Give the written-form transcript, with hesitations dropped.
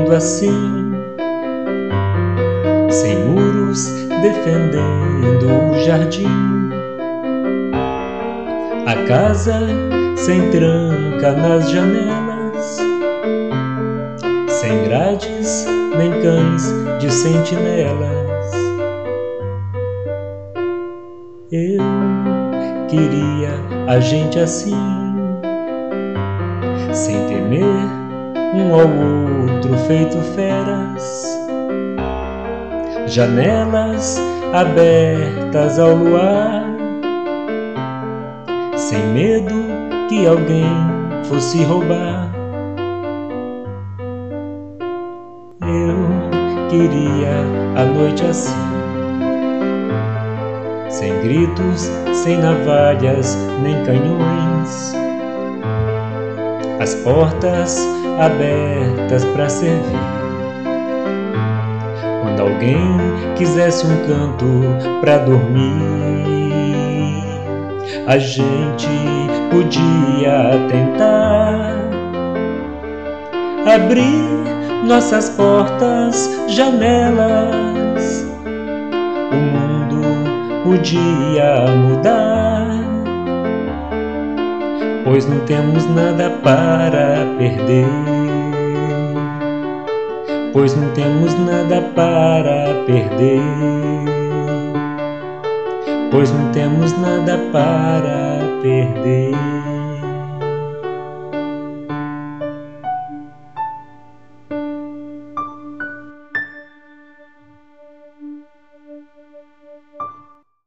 tudo assim, sem muros defendendo o jardim, a casa sem tranca nas janelas, sem grades nem cães de sentinelas. Eu queria a gente assim, sem temer um ao outro feito feras, janelas abertas ao luar, sem medo que alguém fosse roubar. Eu queria a noite assim, sem gritos, sem navalhas nem canhões, as portas abertas para servir. Quando alguém quisesse um canto para dormir, a gente podia tentar abrir nossas portas, janelas. O mundo podia mudar, pois não temos nada para perder, pois não temos nada para perder, pois não temos nada para perder.